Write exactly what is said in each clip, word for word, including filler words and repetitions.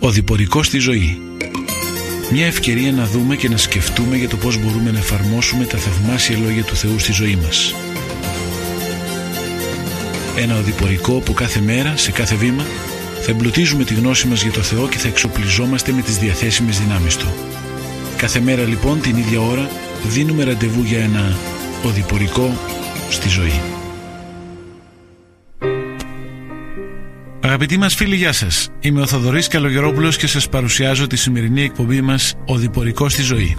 Οδηπορικό στη ζωή. Μια ευκαιρία να δούμε και να σκεφτούμε για το πώς μπορούμε να εφαρμόσουμε τα θαυμάσια λόγια του Θεού στη ζωή μας. Ένα οδηπορικό που κάθε μέρα, σε κάθε βήμα, θα εμπλουτίζουμε τη γνώση μας για το Θεό και θα εξοπλιζόμαστε με τις διαθέσιμες δυνάμεις Του. Κάθε μέρα λοιπόν την ίδια ώρα δίνουμε ραντεβού για ένα οδηπορικό στη ζωή. Αγαπητοί μας φίλοι, γεια σας. Είμαι ο Θοδωρής Καλογερόπουλος και σας παρουσιάζω τη σημερινή εκπομπή μας «Οδηπορικό στη ζωή».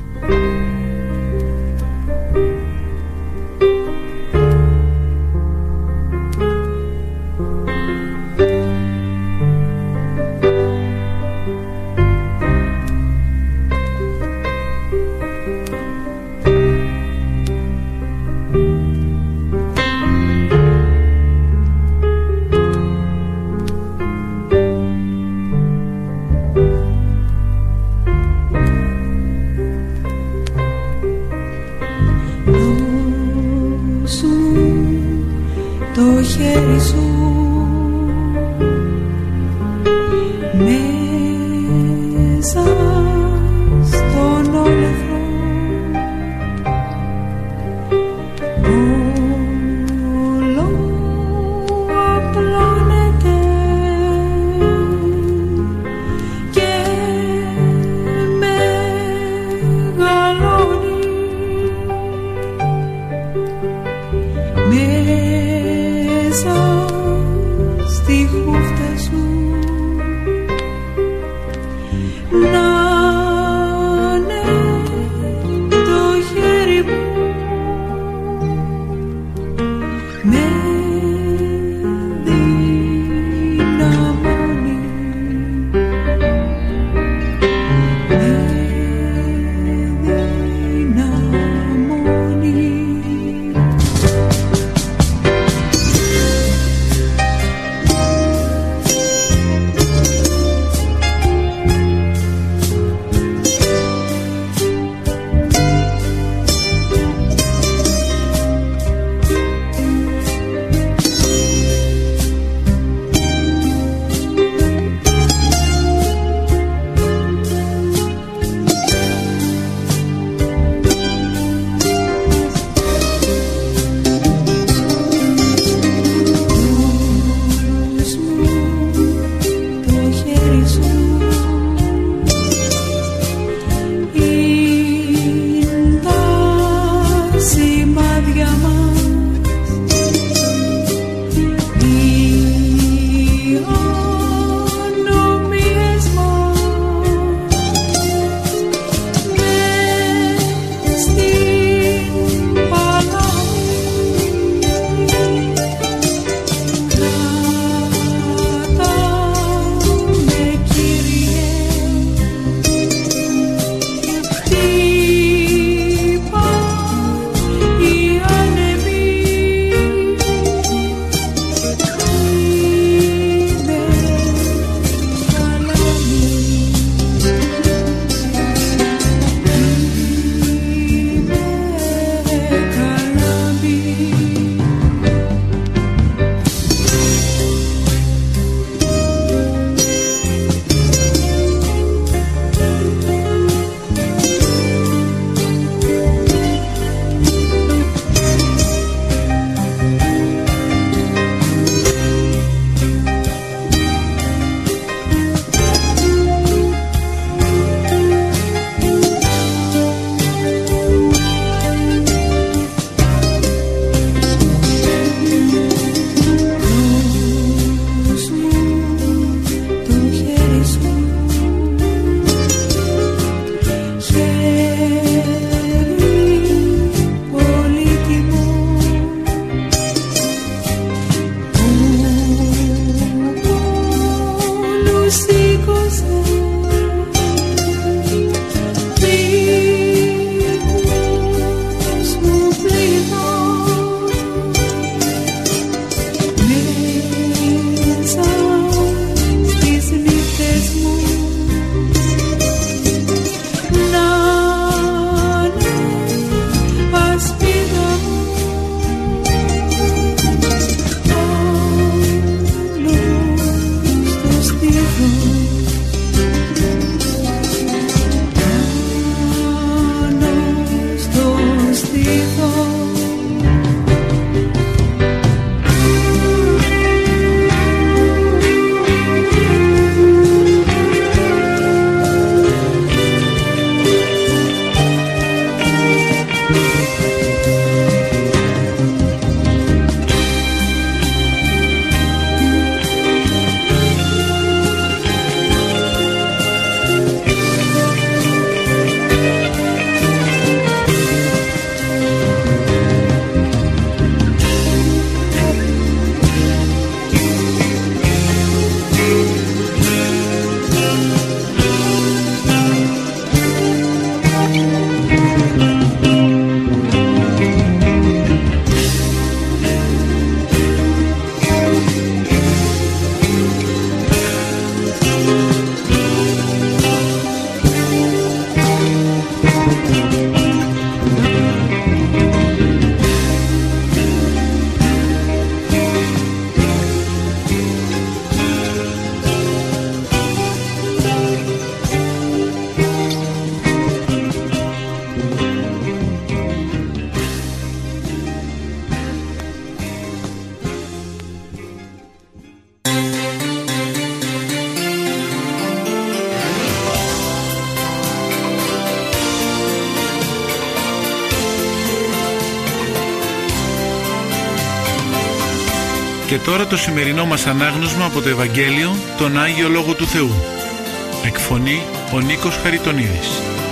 Και τώρα το σημερινό μας ανάγνωσμα από το Ευαγγέλιο, τον Άγιο Λόγο του Θεού. Εκφωνεί ο Νίκος Χαριτονίδης.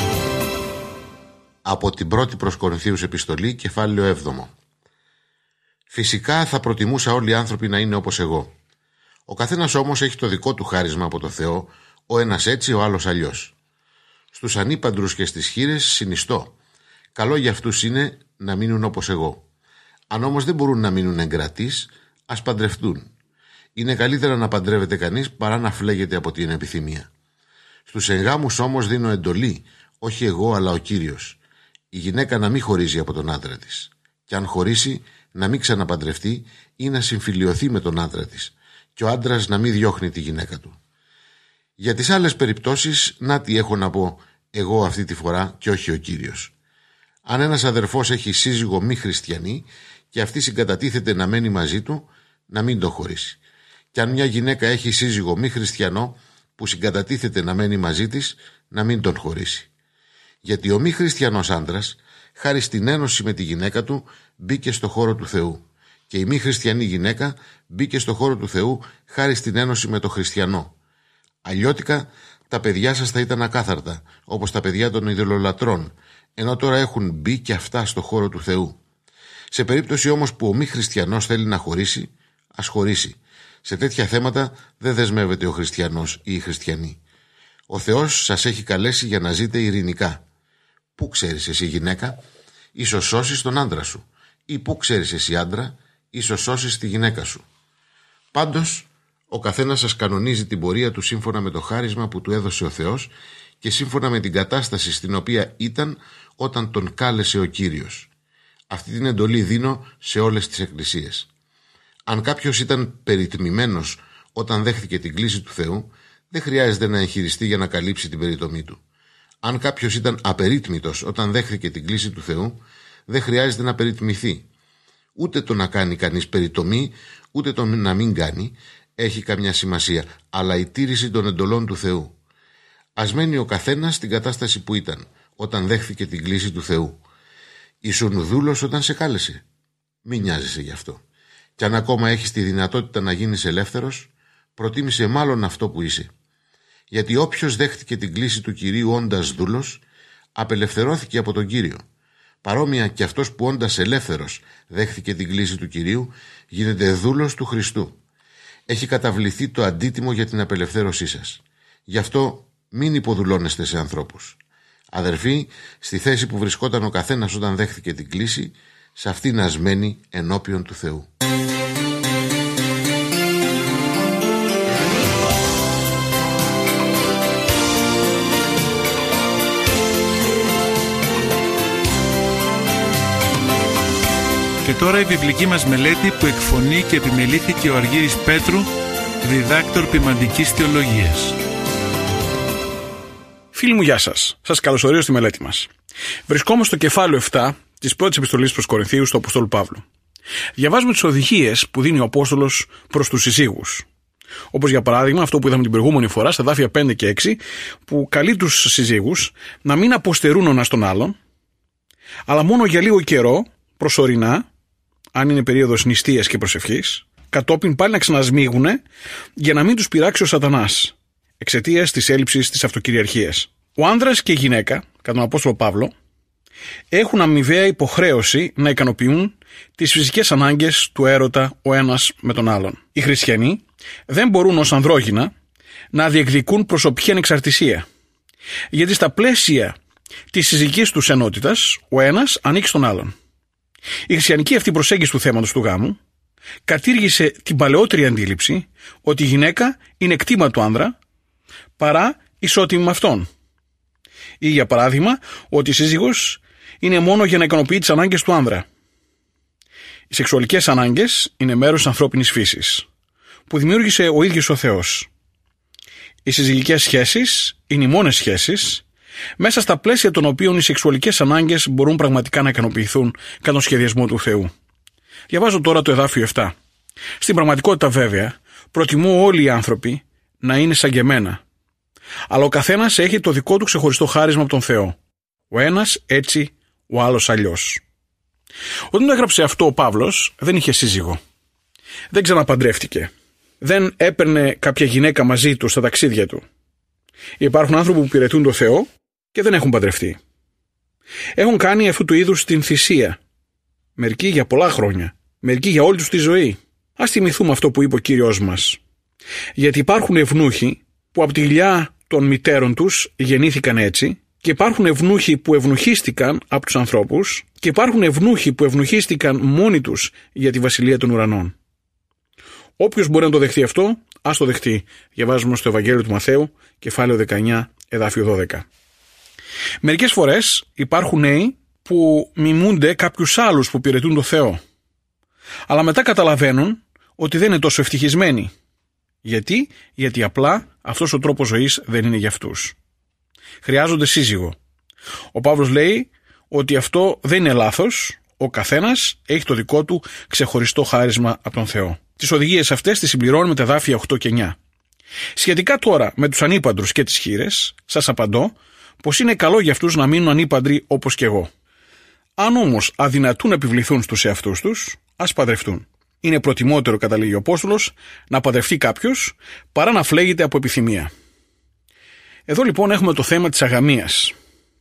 Από την πρώτη προς Κορινθίους επιστολή, κεφάλαιο έβδομο. Φυσικά θα προτιμούσα όλοι οι άνθρωποι να είναι όπως εγώ. Ο καθένας όμως έχει το δικό του χάρισμα από το Θεό, ο ένας έτσι, ο άλλος αλλιώς. Στους ανήπαντρους και στις χήρες συνιστώ. Καλό για αυτούς είναι να μείνουν όπως εγώ. Αν όμως δεν μπορούν να μείνουν εγκρατείς, ας παντρευτούν. Είναι καλύτερα να παντρεύεται κανείς παρά να φλέγεται από την επιθυμία. Στους εγγάμους όμως δίνω εντολή, όχι εγώ αλλά ο Κύριος. Η γυναίκα να μην χωρίζει από τον άντρα της. Και αν χωρίσει, να μην ξαναπαντρευτεί ή να συμφιλιωθεί με τον άντρα της. Και ο άντρας να μην διώχνει τη γυναίκα του. Για τις άλλες περιπτώσεις, να τι έχω να πω εγώ αυτή τη φορά και όχι ο Κύριος. Αν ένας αδερφός έχει σύζυγο μη χριστιανή και αυτή συγκατατίθεται να μένει μαζί του, να μην το χωρίσει. Και αν μια γυναίκα έχει σύζυγο μη χριστιανό που συγκατατίθεται να μένει μαζί της, να μην τον χωρίσει. Γιατί ο μη χριστιανός άντρας, χάρη στην ένωση με τη γυναίκα του, μπήκε στο χώρο του Θεού. Και η μη χριστιανή γυναίκα μπήκε στο χώρο του Θεού χάρη στην ένωση με το χριστιανό. Αλλιώτικα τα παιδιά σας θα ήταν ακάθαρτα, όπως τα παιδιά των ειδωλολατρών, ενώ τώρα έχουν μπει και αυτά στο χώρο του Θεού. Σε περίπτωση όμως που ο μη χριστιανός θέλει να χωρίσει, ας χωρίσει. Σε τέτοια θέματα δεν δεσμεύεται ο χριστιανός ή η χριστιανή. Ο Θεός σας έχει καλέσει για να ζείτε ειρηνικά. Πού ξέρεις εσύ γυναίκα, ίσως σώσεις τον άντρα σου, ή πού ξέρεις εσύ άντρα, ίσως σώσεις τη γυναίκα σου. Πάντως, ο καθένας σας κανονίζει την πορεία του σύμφωνα με το χάρισμα που του έδωσε ο Θεός και σύμφωνα με την κατάσταση στην οποία ήταν όταν τον κάλεσε ο Κύριος. Αυτή την εντολή δίνω σε όλες τις εκκλησίες. Αν κάποιος ήταν περιτμημένος όταν δέχθηκε την κλήση του Θεού, δεν χρειάζεται να εγχειριστεί για να καλύψει την περιτομή του. Αν κάποιος ήταν απερίτμητος όταν δέχθηκε την κλήση του Θεού, δεν χρειάζεται να περιτμηθεί. Ούτε το να κάνει κανείς περιτομή, ούτε το να μην κάνει, έχει καμιά σημασία, αλλά η τήρηση των εντολών του Θεού. Ας μένει ο καθένας στην κατάσταση που ήταν όταν δέχθηκε την κλήση του Θεού. Ήσουν δούλος όταν σε κάλεσε. Μην νοιάζεσαι γι' αυτό. Κι αν ακόμα έχεις τη δυνατότητα να γίνεις ελεύθερος, προτίμησε μάλλον αυτό που είσαι. Γιατί όποιος δέχτηκε την κλήση του Κυρίου όντας δούλος, απελευθερώθηκε από τον Κύριο. Παρόμοια και αυτός που όντας ελεύθερος δέχτηκε την κλήση του Κυρίου, γίνεται δούλος του Χριστού. Έχει καταβληθεί το αντίτιμο για την απελευθέρωσή σας. Γι' αυτό μην υποδουλώνεστε σε ανθρώπους. Αδερφοί, στη θέση που βρισκόταν ο καθένας όταν δέχτηκε την κλήση, σε αυτή να σμένει ενώπιον του Θεού. Και τώρα η βιβλική μας μελέτη που εκφωνεί και επιμελήθηκε ο Αργύρης Πέτρου, διδάκτορ ποιμαντικής θεολογίας. Φίλοι μου, γεια σας. Σας καλωσορίζω στη μελέτη μας. Βρισκόμαστε στο κεφάλαιο επτά της πρώτης επιστολής προς Κορινθίους του Αποστόλου Παύλου. Διαβάζουμε τις οδηγίες που δίνει ο Απόστολος προς τους συζύγους. Όπως για παράδειγμα αυτό που είδαμε την προηγούμενη φορά στα δάφια πέντε και έξι, που καλεί τους συζύγους να μην αποστερούν ο ένας τον άλλον, αλλά μόνο για λίγο καιρό, προσωρινά, αν είναι περίοδος νηστείας και προσευχής, κατόπιν πάλι να ξανασμίγουν για να μην τους πειράξει ο σατανάς, εξαιτίας της έλλειψης της αυτοκυριαρχίας. Ο άνδρας και η γυναίκα, κατά τον Απόστολο Παύλο, έχουν αμοιβαία υποχρέωση να ικανοποιούν τις φυσικές ανάγκες του έρωτα ο ένας με τον άλλον. Οι χριστιανοί δεν μπορούν ως ανδρόγυνα να διεκδικούν προσωπική ανεξαρτησία, γιατί στα πλαίσια της συζυγικής τους ενότητας ο ένας ανήκει στον άλλον. Η χριστιανική αυτή προσέγγιση του θέματος του γάμου κατήργησε την παλαιότερη αντίληψη ότι η γυναίκα είναι κτήμα του άνδρα παρά ισότιμη με αυτόν. Ή για παράδειγμα ότι η σύζυγος είναι μόνο για να ικανοποιεί τις ανάγκες του άνδρα. Οι σεξουαλικές ανάγκες είναι μέρος της ανθρώπινης φύσης που δημιούργησε ο ίδιος ο Θεός. Οι συζυγικές σχέσεις είναι οι μόνες σχέσεις μέσα στα πλαίσια των οποίων οι σεξουαλικές ανάγκες μπορούν πραγματικά να ικανοποιηθούν κατά τον σχεδιασμό του Θεού. Διαβάζω τώρα το εδάφιο επτά. Στην πραγματικότητα βέβαια προτιμώ όλοι οι άνθρωποι να είναι σαν και εμένα, αλλά ο καθένας έχει το δικό του ξεχωριστό χάρισμα από τον Θεό. Ο ένας έτσι, ο άλλος αλλιώς. Όταν το έγραψε αυτό ο Παύλος δεν είχε σύζυγο. δεν ξαναπαντρεύτηκε. Δεν έπαιρνε κάποια γυναίκα μαζί του στα ταξίδια του. Υπάρχουν άνθρωποι που υπηρετούν το Θεό και δεν έχουν παντρευτεί. Έχουν κάνει αυτού του είδους την θυσία. Μερικοί για πολλά χρόνια. Μερικοί για όλη τους τη ζωή. Ας θυμηθούμε αυτό που είπε ο Κύριος μας. Γιατί υπάρχουν ευνούχοι που από τη γλιά των μητέρων τους γεννήθηκαν έτσι, και υπάρχουν ευνούχοι που ευνουχίστηκαν από τους ανθρώπους, και υπάρχουν ευνούχοι που ευνουχίστηκαν μόνοι τους για τη βασιλεία των ουρανών. Όποιος μπορεί να το δεχτεί αυτό, ας το δεχτεί. Διαβάζουμε στο Ευαγγέλιο του Μαθαίου, κεφάλαιο δεκαεννιά, εδάφιο δώδεκα. Μερικές φορές υπάρχουν νέοι που μιμούνται κάποιους άλλους που υπηρετούν το Θεό. Αλλά μετά καταλαβαίνουν ότι δεν είναι τόσο ευτυχισμένοι. Γιατί? Γιατί απλά αυτός ο τρόπος ζωής δεν είναι για αυτούς. Χρειάζονται σύζυγο. Ο Παύλος λέει ότι αυτό δεν είναι λάθος. Ο καθένας έχει το δικό του ξεχωριστό χάρισμα από τον Θεό. Τις οδηγίες αυτές τις συμπληρώνουμε τα εδάφια οκτώ και εννιά. Σχετικά τώρα με τους ανήπαντρους και τις χήρες, σας απαντώ πως είναι καλό για αυτούς να μείνουν ανήπαντροι όπως και εγώ. Αν όμως αδυνατούν να επιβληθούν στους εαυτούς τους, ας παντρευτούν. Είναι προτιμότερο, καταλήγει ο Απόστολος, να παντρευτεί κάποιος παρά να φλέγεται από επιθυμία. Εδώ λοιπόν έχουμε το θέμα της αγαμίας.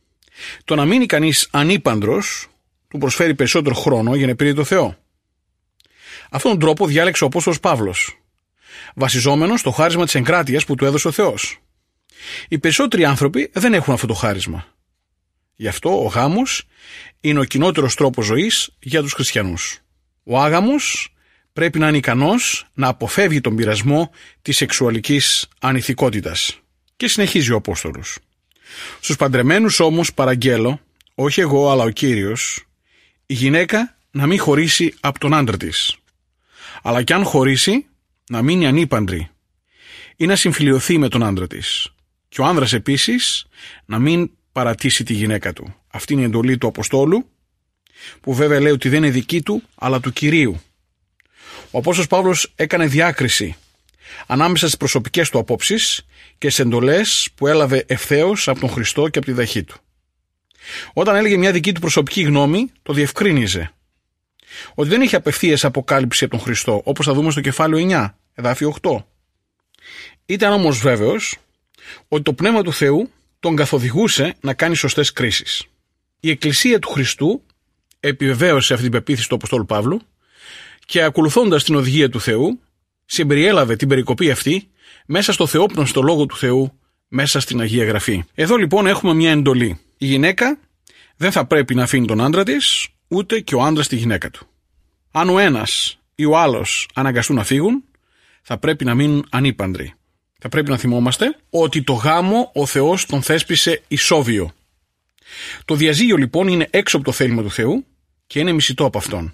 Το να μείνει κανείς ανήπαντρος του προσφέρει περισσότερο χρόνο για να υπηρετεί το Θεό. Αυτόν τον τρόπο διάλεξε ο Απόστολος Παύλος, βασιζόμενος στο χάρισμα της εγκράτειας που του έδωσε ο Θεός. Οι περισσότεροι άνθρωποι δεν έχουν αυτό το χάρισμα. Γι' αυτό ο γάμος είναι ο κοινότερος τρόπος ζωής για τους χριστιανούς. Ο άγαμος πρέπει να είναι ικανός να αποφεύγει τον πειρασμό της σεξουαλικής ανηθικότητας. Και συνεχίζει ο Απόστολος. Στους παντρεμένους όμως παραγγέλω, όχι εγώ αλλά ο Κύριος, η γυναίκα να μην χωρίσει από τον άντρα της. Αλλά κι αν χωρίσει, να μείνει ανήπαντρη ή να συμφιλιωθεί με τον άντρα της. Και ο άνδρας επίσης να μην παρατήσει τη γυναίκα του. Αυτή είναι η εντολή του Αποστόλου, που βέβαια λέει ότι δεν είναι δική του, αλλά του Κυρίου. Ο Απόστολος Παύλος έκανε διάκριση ανάμεσα στις προσωπικές του απόψεις και στις εντολές που έλαβε ευθέως από τον Χριστό και από τη δαχή του. Όταν έλεγε μια δική του προσωπική γνώμη, το διευκρίνιζε. Ότι δεν είχε απευθείας αποκάλυψη από τον Χριστό, όπως θα δούμε στο κεφάλαιο εννιά, εδάφιο οκτώ. Ήταν όμως βέβαιος ότι το Πνεύμα του Θεού τον καθοδηγούσε να κάνει σωστές κρίσεις. Η Εκκλησία του Χριστού επιβεβαίωσε αυτή την πεποίθηση του Αποστόλου Παύλου και ακολουθώντας την οδηγία του Θεού, συμπεριέλαβε την περικοπή αυτή μέσα στο θεόπνευστο λόγο του Θεού, μέσα στην Αγία Γραφή. Εδώ λοιπόν έχουμε μια εντολή. Η γυναίκα δεν θα πρέπει να αφήνει τον άντρα της, ούτε και ο άντρας τη γυναίκα του. Αν ο ένας ή ο άλλος αναγκαστούν να φύγουν, θα πρέπει να μείνουν ανήπαντροι. Θα πρέπει να θυμόμαστε ότι το γάμο ο Θεός τον θέσπισε ισόβιο. Το διαζύγιο λοιπόν είναι έξω από το θέλημα του Θεού και είναι μισητό από Αυτόν.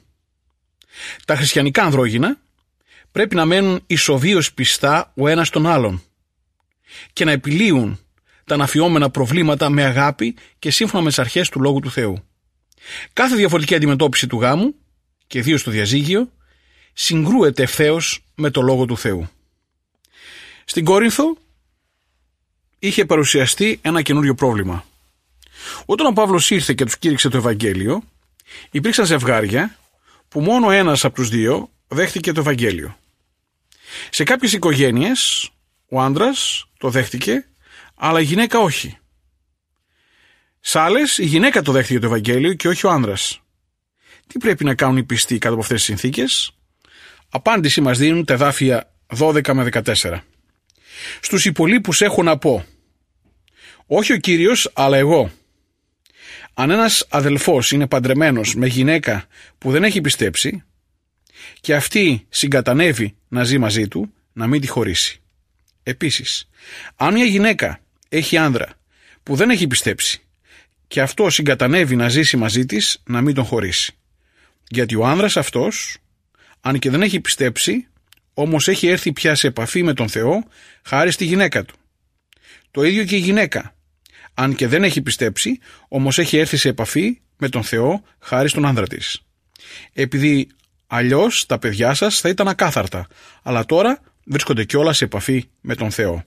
Τα χριστιανικά ανδρόγυνα πρέπει να μένουν ισοβίως πιστά ο ένας τον άλλον και να επιλύουν τα αναφιόμενα προβλήματα με αγάπη και σύμφωνα με τις αρχές του Λόγου του Θεού. Κάθε διαφορετική αντιμετώπιση του γάμου, και ιδίως το διαζύγιο, συγκρούεται ευθέως με το Λόγο του Θεού. Στην Κόρινθο είχε παρουσιαστεί ένα καινούριο πρόβλημα. Όταν ο Παύλος ήρθε και τους κήρυξε το Ευαγγέλιο, υπήρξαν ζευγάρια που μόνο ένας από τους δύο δέχτηκε το Ευαγγέλιο. Σε κάποιες οικογένειες ο άντρας το δέχτηκε, αλλά η γυναίκα όχι. Σε άλλες η γυναίκα το δέχτηκε το Ευαγγέλιο και όχι ο άντρας. Τι πρέπει να κάνουν οι πιστοί κάτω από αυτές τις συνθήκες? Απάντηση μας δίνουν τα εδάφια δώδεκα με δεκατέσσερα. Στους υπολείπους έχω να πω, όχι ο Κύριος αλλά εγώ. Αν ένας αδελφός είναι παντρεμένος με γυναίκα που δεν έχει πιστέψει και αυτή συγκατανεύει να ζει μαζί του, να μην τη χωρίσει. Επίσης, αν μια γυναίκα έχει άνδρα που δεν έχει πιστέψει και αυτό συγκατανεύει να ζήσει μαζί της, να μην τον χωρίσει. Γιατί ο άνδρας αυτός, αν και δεν έχει πιστέψει, όμως έχει έρθει πια σε επαφή με τον Θεό χάρη στη γυναίκα του. Το ίδιο και η γυναίκα, αν και δεν έχει πιστέψει, όμως έχει έρθει σε επαφή με τον Θεό χάρη στον άνδρα της. Επειδή αλλιώς τα παιδιά σας θα ήταν ακάθαρτα, αλλά τώρα βρίσκονται κιόλας σε επαφή με τον Θεό.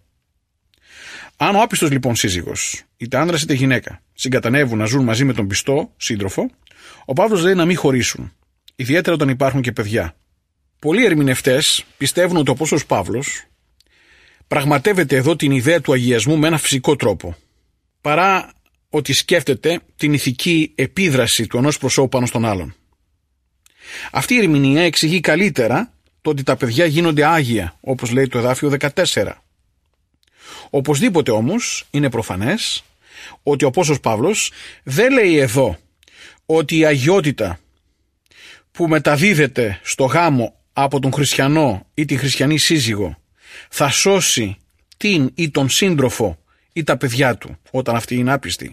Αν ο άπιστος λοιπόν σύζυγος, είτε άνδρας είτε γυναίκα, συγκατανεύουν να ζουν μαζί με τον πιστό σύντροφο, ο Παύλος λέει να μην χωρίσουν, ιδιαίτερα όταν υπάρχουν και παιδιά. Πολλοί ερμηνευτές πιστεύουν ότι ο Απόστολος Παύλος πραγματεύεται εδώ την ιδέα του αγιασμού με ένα φυσικό τρόπο, παρά ότι σκέφτεται την ηθική επίδραση του ενός προσώπου πάνω στον άλλον. Αυτή η ερμηνεία εξηγεί καλύτερα το ότι τα παιδιά γίνονται άγια, όπως λέει το εδάφιο δεκατέσσερα. Οπωσδήποτε όμως είναι προφανές ότι ο Απόστολος Παύλος δεν λέει εδώ ότι η αγιότητα που μεταδίδεται στο γάμο από τον χριστιανό ή την χριστιανή σύζυγο θα σώσει την ή τον σύντροφο ή τα παιδιά του όταν αυτοί είναι άπιστοι.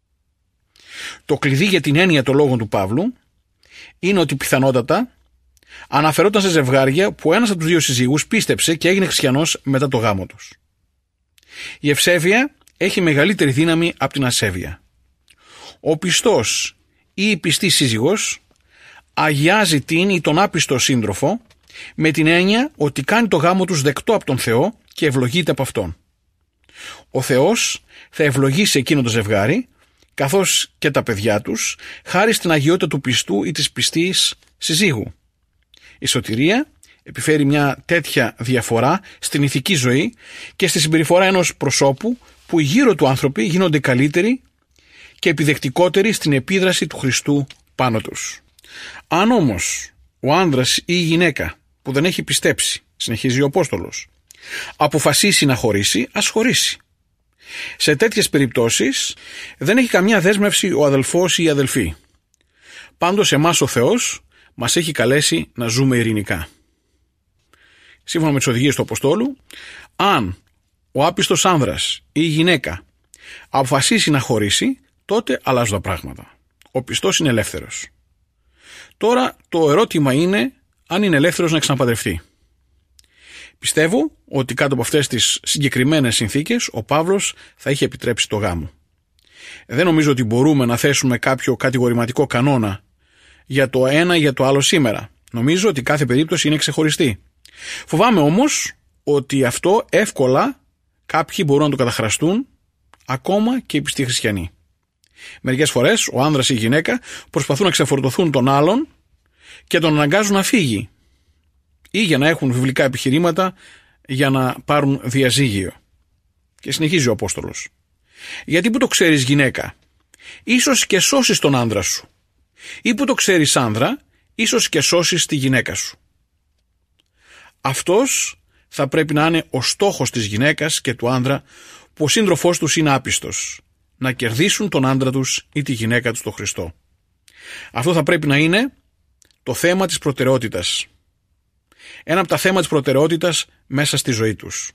Το κλειδί για την έννοια των λόγων του Παύλου είναι ότι πιθανότατα αναφερόταν σε ζευγάρια που ένας από τους δύο συζύγους πίστεψε και έγινε χριστιανός μετά το γάμο τους. Η ευσέβεια έχει μεγαλύτερη δύναμη από την ασέβεια. Ο πιστός ή η πιστή σύζυγος αγιάζει την ή τον άπιστο σύντροφο με την έννοια ότι κάνει το γάμο τους δεκτό από τον Θεό και ευλογείται από Αυτόν. Ο Θεός θα ευλογήσει εκείνο το ζευγάρι καθώς και τα παιδιά τους χάρη στην αγιότητα του πιστού ή της πιστής συζύγου. Η σωτηρία επιφέρει μια τέτοια διαφορά στην ηθική ζωή και στη συμπεριφορά ενός προσώπου που οι γύρω του άνθρωποι γίνονται καλύτεροι και επιδεκτικότεροι στην επίδραση του Χριστού πάνω τους. Αν όμως ο άνδρας ή η γυναίκα που δεν έχει πιστέψει, συνεχίζει ο Απόστολος, αποφασίσει να χωρίσει, ας χωρίσει. Σε τέτοιες περιπτώσεις δεν έχει καμιά δέσμευση ο αδελφός ή η αδελφή. Πάντως εμάς ο Θεός μας έχει καλέσει να ζούμε ειρηνικά. Σύμφωνα με τις οδηγίες του Αποστόλου, αν ο άπιστος άνδρας ή η γυναίκα αποφασίσει να χωρίσει, τότε αλλάζουν τα πράγματα. Ο πιστός είναι ελεύθερος. Τώρα το ερώτημα είναι αν είναι ελεύθερος να ξαναπαντρευτεί. Πιστεύω ότι κάτω από αυτές τις συγκεκριμένες συνθήκες ο Παύλος θα είχε επιτρέψει το γάμο. Δεν νομίζω ότι μπορούμε να θέσουμε κάποιο κατηγορηματικό κανόνα για το ένα ή για το άλλο σήμερα. Νομίζω ότι κάθε περίπτωση είναι ξεχωριστή. Φοβάμαι όμως ότι αυτό εύκολα κάποιοι μπορούν να το καταχραστούν, ακόμα και οι πιστοί χριστιανοί. Μερικές φορές ο άνδρας ή η γυναίκα προσπαθούν να ξεφορτωθούν τον άλλον και τον αναγκάζουν να φύγει ή για να έχουν βιβλικά επιχειρήματα για να πάρουν διαζύγιο. Και συνεχίζει ο Απόστολος. Γιατί που το ξέρεις γυναίκα, ίσως και σώσεις τον άνδρα σου, ή που το ξέρεις άνδρα, ίσως και σώσεις τη γυναίκα σου. Αυτός θα πρέπει να είναι ο στόχος της γυναίκας και του άνδρα που ο σύντροφός τους είναι άπιστος, να κερδίσουν τον άντρα τους ή τη γυναίκα τους στο Χριστό. Αυτό θα πρέπει να είναι το θέμα της προτεραιότητας. Ένα από τα θέματα της προτεραιότητας μέσα στη ζωή τους.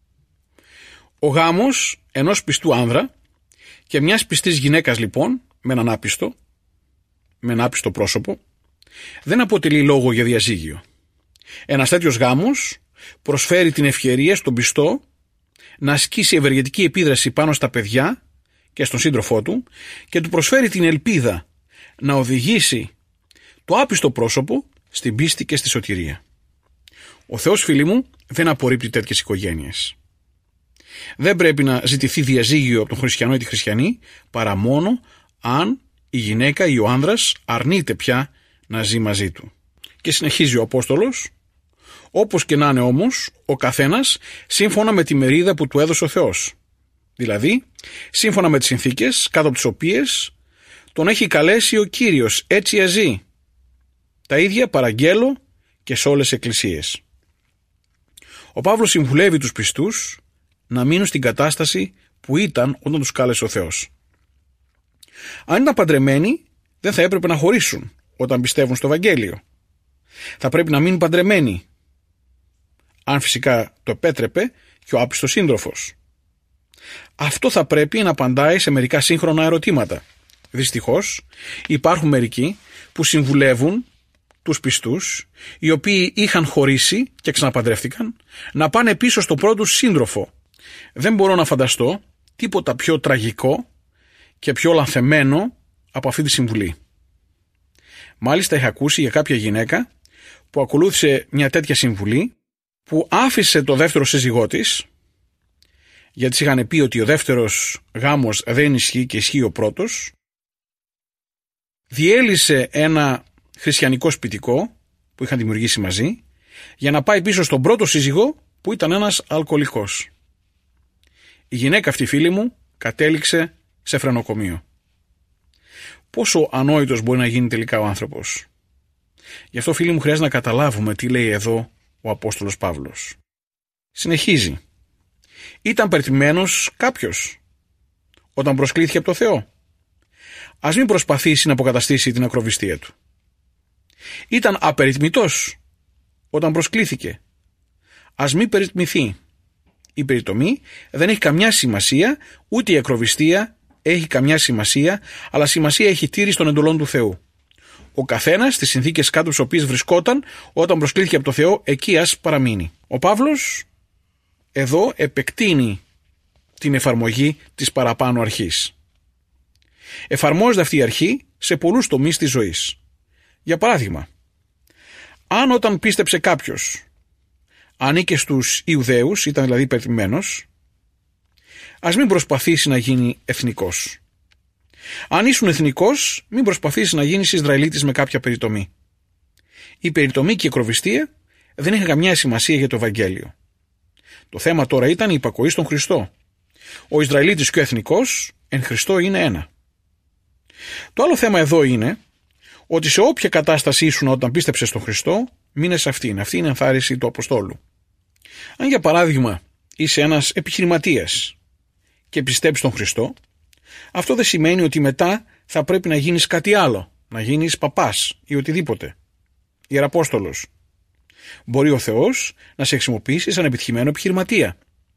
Ο γάμος ενός πιστού άνδρα και μιας πιστής γυναίκας λοιπόν, με έναν άπιστο, με ένα άπιστο πρόσωπο, δεν αποτελεί λόγο για διαζύγιο. Ένας τέτοιος γάμος προσφέρει την ευκαιρία στον πιστό να ασκήσει ευεργετική επίδραση πάνω στα παιδιά και στον σύντροφό του και του προσφέρει την ελπίδα να οδηγήσει το άπιστο πρόσωπο στην πίστη και στη σωτηρία. Ο Θεός, φίλοι μου, δεν απορρίπτει τέτοιες οικογένειες. Δεν πρέπει να ζητηθεί διαζύγιο από τον χριστιανό ή τη χριστιανή παρά μόνο αν η γυναίκα ή ο άνδρας αρνείται πια να ζει μαζί του. Και συνεχίζει ο Απόστολος, όπως και να είναι όμως ο καθένας σύμφωνα με τη μερίδα που του έδωσε ο Θεός. Δηλαδή, σύμφωνα με τις συνθήκες κάτω από τις οποίες τον έχει καλέσει ο Κύριος, έτσι αζεί. Τα ίδια παραγγέλω και σε όλες τις εκκλησίες. Ο Παύλος συμβουλεύει τους πιστούς να μείνουν στην κατάσταση που ήταν όταν τους κάλεσε ο Θεός. Αν ήταν παντρεμένοι, δεν θα έπρεπε να χωρίσουν όταν πιστεύουν στο Ευαγγέλιο. Θα πρέπει να μείνουν παντρεμένοι, αν φυσικά το επέτρεπε και ο άπιστος σύντροφος. Αυτό θα πρέπει να απαντάει σε μερικά σύγχρονα ερωτήματα. Δυστυχώς υπάρχουν μερικοί που συμβουλεύουν τους πιστούς, οι οποίοι είχαν χωρίσει και ξαναπαντρεύτηκαν, να πάνε πίσω στον πρώτο σύντροφο. Δεν μπορώ να φανταστώ τίποτα πιο τραγικό και πιο λανθεμένο από αυτή τη συμβουλή. Μάλιστα είχα ακούσει για κάποια γυναίκα που ακολούθησε μια τέτοια συμβουλή, που άφησε το δεύτερο σύζυγό της, γιατί της είχαν πει ότι ο δεύτερος γάμος δεν ισχύει και ισχύει ο πρώτος, διέλυσε ένα χριστιανικό σπιτικό που είχαν δημιουργήσει μαζί για να πάει πίσω στον πρώτο σύζυγο που ήταν ένας αλκοολικός. Η γυναίκα αυτή, φίλη μου, κατέληξε σε φρενοκομείο. Πόσο ανόητος μπορεί να γίνει τελικά ο άνθρωπος. Γι' αυτό, φίλοι μου, χρειάζεται να καταλάβουμε τι λέει εδώ ο Απόστολος Παύλος. Συνεχίζει. Ήταν περιττημένος κάποιος όταν προσκλήθηκε από το Θεό. Ας μην προσπαθήσει να αποκαταστήσει την ακροβιστία του. Ήταν απεριτμητός όταν προσκλήθηκε. Ας μην περιτμηθεί. Η περιτομή δεν έχει καμιά σημασία, ούτε η ακροβιστία έχει καμιά σημασία, αλλά σημασία έχει τήρηση των εντολών του Θεού. Ο καθένας στις συνθήκες κάτω στις οποίες βρισκόταν όταν προσκλήθηκε από το Θεό, εκεί ας παραμείνει. Ο Παύλος εδώ επεκτείνει την εφαρμογή της παραπάνω αρχής. Εφαρμόζεται αυτή η αρχή σε πολλούς τομείς της ζωής. Για παράδειγμα, αν όταν πίστεψε κάποιος ανήκε στους Ιουδαίους, ήταν δηλαδή περιττημένος, ας μην προσπαθήσει να γίνει εθνικός. Αν ήσουν εθνικός, μην προσπαθήσει να γίνεις Ισραηλίτης με κάποια περιτομή. Η περιτομή και η ακροβιστία δεν είχαν καμιά σημασία για το Ευαγγέλιο. Το θέμα τώρα ήταν η υπακοή στον Χριστό. Ο Ισραηλίτης και ο εθνικός εν Χριστώ είναι ένα. Το άλλο θέμα εδώ είναι ότι σε όποια κατάσταση ήσουν όταν πίστεψες στον Χριστό, μείνε σε αυτήν. Αυτή είναι η ενθάρρυνση του Αποστόλου. Αν για παράδειγμα είσαι ένας επιχειρηματίας και πιστέψεις τον Χριστό, αυτό δεν σημαίνει ότι μετά θα πρέπει να γίνεις κάτι άλλο, να γίνεις παπάς ή οτιδήποτε, ιεραπόστολος. Μπορεί ο Θεός να σε χρησιμοποιήσει σαν επιτυχημένο επιχειρηματία.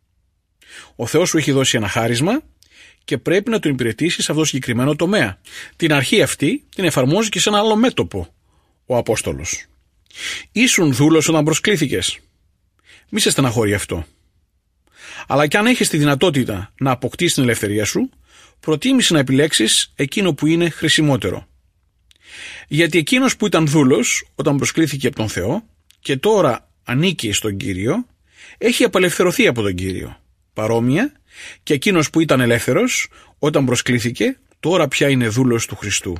Ο Θεός σου έχει δώσει ένα χάρισμα και πρέπει να τον υπηρετήσεις σε αυτό το συγκεκριμένο τομέα. Την αρχή αυτή την εφαρμόζει και σε ένα άλλο μέτωπο ο Απόστολος. Ήσουν δούλος όταν προσκλήθηκες. Μη σε στεναχωρεί αυτό. Αλλά και αν έχεις τη δυνατότητα να αποκτήσεις την ελευθερία σου, προτίμησε να επιλέξεις εκείνο που είναι χρησιμότερο. Γιατί εκείνος που ήταν δούλος όταν προσκλήθηκε από τον Θεό και τώρα ανήκει στον Κύριο, έχει απελευθερωθεί από τον Κύριο. Παρόμοια, και εκείνος που ήταν ελεύθερος όταν προσκλήθηκε, τώρα πια είναι δούλος του Χριστού.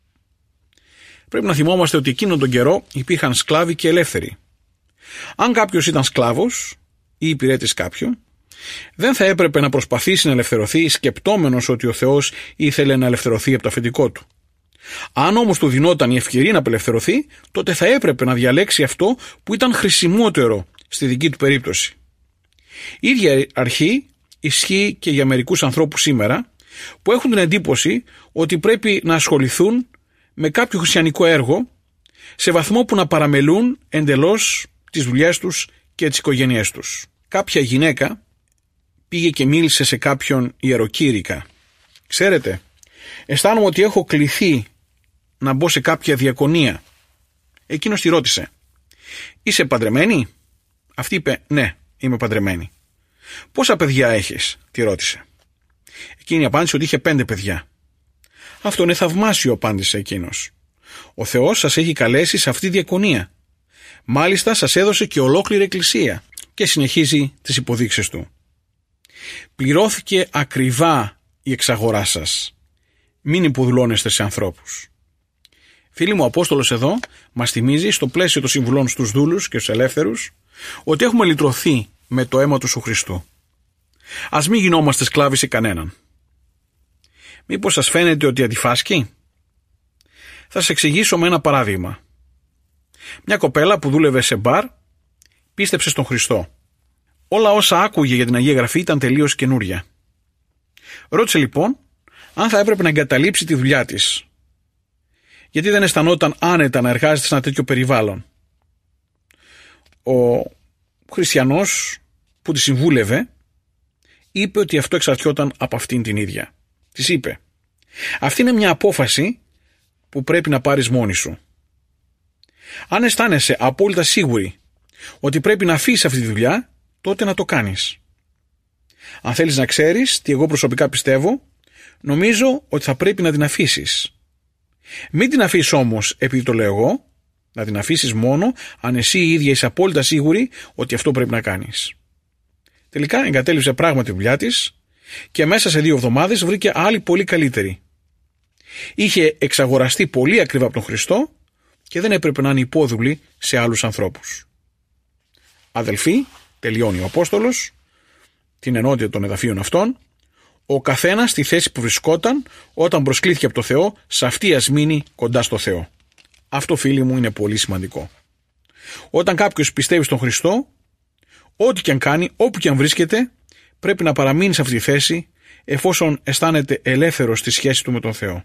Πρέπει να θυμόμαστε ότι εκείνον τον καιρό υπήρχαν σκλάβοι και ελεύθεροι. Αν κάποιος ήταν σκλάβος ή υπηρέτης κάποιου, δεν θα έπρεπε να προσπαθήσει να ελευθερωθεί σκεπτόμενος ότι ο Θεός ήθελε να ελευθερωθεί από το αφεντικό του. Αν όμως του δινόταν η ευκαιρία να απελευθερωθεί, τότε θα έπρεπε να διαλέξει αυτό που ήταν χρησιμότερο στη δική του περίπτωση. Η ίδια αρχή ισχύει και για μερικούς ανθρώπους σήμερα που έχουν την εντύπωση ότι πρέπει να ασχοληθούν με κάποιο χριστιανικό έργο σε βαθμό που να παραμελούν εντελώς τις δουλειές τους και τις οικογένειές τους. Κάποια γυναίκα πήγε και μίλησε σε κάποιον ιεροκήρυκα. Ξέρετε, αισθάνομαι ότι έχω κληθεί να μπω σε κάποια διακονία. Εκείνος τη ρώτησε, είσαι παντρεμένη? Αυτή είπε, ναι, είμαι παντρεμένη. Πόσα παιδιά έχεις? Τη ρώτησε. Εκείνη απάντησε ότι είχε πέντε παιδιά. Αυτό είναι θαυμάσιο, απάντησε εκείνος. Ο Θεός σας έχει καλέσει σε αυτή τη διακονία. Μάλιστα σας έδωσε και ολόκληρη εκκλησία. Και συνεχίζει τις υποδείξεις του. Πληρώθηκε ακριβά η εξαγορά σας. Μην υποδουλώνεστε σε ανθρώπους. Φίλοι μου, ο Απόστολος εδώ μας θυμίζει στο πλαίσιο των συμβουλών στους δούλους και στους ελεύθερους ότι έχουμε λυτρωθεί με το αίμα του Σου Χριστού. Ας μην γινόμαστε σκλάβοι σε κανέναν. Μήπως σας φαίνεται ότι αντιφάσκει? Θα σας εξηγήσω με ένα παράδειγμα. Μια κοπέλα που δούλευε σε μπαρ πίστεψε στον Χριστό. Όλα όσα άκουγε για την Αγία Γραφή ήταν τελείως καινούρια. Ρώτησε λοιπόν αν θα έπρεπε να εγκαταλείψει τη δουλειά της. Γιατί δεν αισθανόταν άνετα να εργάζεται σε ένα τέτοιο περιβάλλον. Ο χριστιανός που τη συμβούλευε είπε ότι αυτό εξαρτιόταν από αυτήν την ίδια. Της είπε, αυτή είναι μια απόφαση που πρέπει να πάρεις μόνη σου. Αν αισθάνεσαι απόλυτα σίγουρη ότι πρέπει να αφήσεις αυτή τη δουλειά, τότε να το κάνεις. Αν θέλεις να ξέρεις τι εγώ προσωπικά πιστεύω, νομίζω ότι θα πρέπει να την αφήσεις. Μην την αφήσεις όμως επειδή το λέω εγώ, να την αφήσεις μόνο αν εσύ η ίδια είσαι απόλυτα σίγουρη ότι αυτό πρέπει να κάνεις. Τελικά εγκατέλειψε πράγματι τη δουλειά της και μέσα σε δύο εβδομάδες βρήκε άλλη πολύ καλύτερη. Είχε εξαγοραστεί πολύ ακριβά από τον Χριστό και δεν έπρεπε να είναι υπόδουλη σε άλλους ανθρώπους. Αδελφοί, τελειώνει ο Απόστολος την ενότητα των εδαφείων αυτών, ο καθένας στη θέση που βρισκόταν όταν προσκλήθηκε από το Θεό, σε αυτή ας μείνει κοντά στο Θεό. Αυτό, φίλοι μου, είναι πολύ σημαντικό. Όταν κάποιος πιστεύει στον Χριστό, ό,τι και αν κάνει, όπου και αν βρίσκεται, πρέπει να παραμείνει σε αυτή τη θέση, εφόσον αισθάνεται ελεύθερος στη σχέση του με τον Θεό.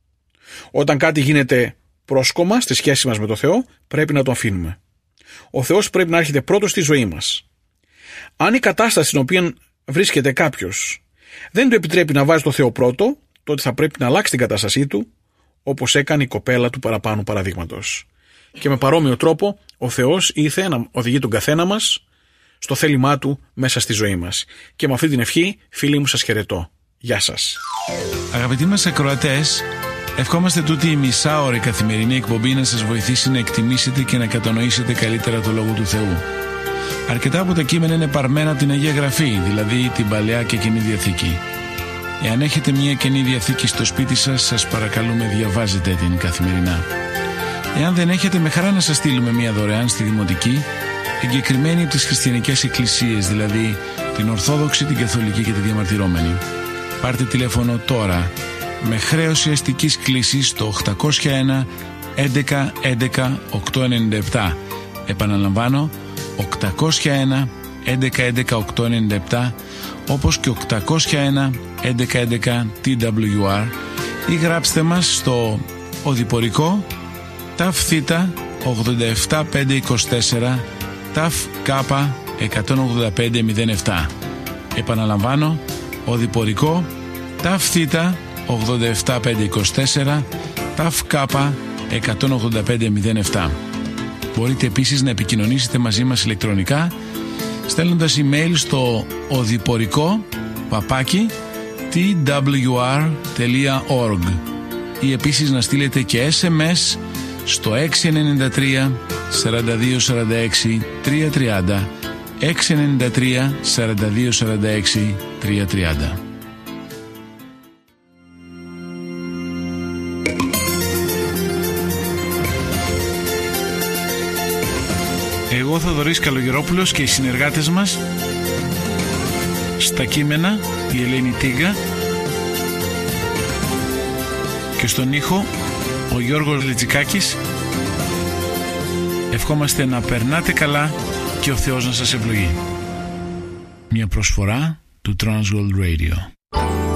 Όταν κάτι γίνεται πρόσκομα στη σχέση μας με τον Θεό, πρέπει να το αφήνουμε. Ο Θεός πρέπει να έρχεται πρώτος στη ζωή μας. Αν η κατάσταση στην οποία βρίσκεται κάποιος δεν του επιτρέπει να βάζει το Θεό πρώτο, τότε θα πρέπει να αλλάξει την κατάστασή του, όπως έκανε η κοπέλα του παραπάνω παραδείγματος. Και με παρόμοιο τρόπο, ο Θεός ήρθε να οδηγεί τον καθένα μας στο θέλημά του μέσα στη ζωή μας. Και με αυτή την ευχή, φίλοι μου, σας χαιρετώ. Γεια σας. Αγαπητοί μας ακροατές, ευχόμαστε τούτη η μισάωρη καθημερινή εκπομπή να σας βοηθήσει να εκτιμήσετε και να κατανοήσετε καλύτερα το Λόγο του Θεού. Αρκετά από τα κείμενα είναι παρμένα από την Αγία Γραφή, δηλαδή την Παλαιά και Καινή Διαθήκη. Εάν έχετε μια Καινή Διαθήκη στο σπίτι σας, σας παρακαλούμε διαβάζετε την καθημερινά. Εάν δεν έχετε, με χαρά να σας στείλουμε μια δωρεάν στη Δημοτική, εγκεκριμένη από τις χριστιανικές εκκλησίες, δηλαδή την Ορθόδοξη, την Καθολική και τη Διαμαρτυρόμενη. Πάρτε τηλέφωνο τώρα με χρέωση αστικής κλήσης στο οκτακόσια ένα έντεκα έντεκα οκτακόσια ενενήντα επτά. Επαναλαμβάνω, οκτακόσια ένα έντεκα έντεκα οκτακόσια ενενήντα επτά, όπως και οκτακόσια ένα έντεκα έντεκα τι ντάμπλιου αρ, ή γράψτε μας στο οδηπορικό ταφ θήτα ογδόντα επτά πεντακόσια είκοσι τέσσερα ταφ κάπα εκατόν ογδόντα πέντε μηδέν επτά. Επαναλαμβάνω, οδηπορικό ταφ θήτα ογδόντα επτά πεντακόσια είκοσι τέσσερα ταφ κάπα εκατόν ογδόντα πέντε μηδέν επτά. Μπορείτε επίσης να επικοινωνήσετε μαζί μας ηλεκτρονικά στέλνοντας email στο οδηπορικό παπάκι τι ντάμπλιου αρ τελεία org ή επίσης να στείλετε και ες εμ ες στο έξι εννιά τρία σαράντα δύο σαράντα έξι τριακόσια τριάντα, έξι εννιά τρία σαράντα δύο σαράντα έξι τριακόσια τριάντα. Εγώ, Θοδωρής Καλογερόπουλος, και οι συνεργάτες μας στα κείμενα, η Ελένη Τίγκα, και στον ήχο ο Γιώργος Λιτζικάκης, ευχόμαστε να περνάτε καλά και ο Θεός να σας ευλογεί. Μια προσφορά του Transworld Radio.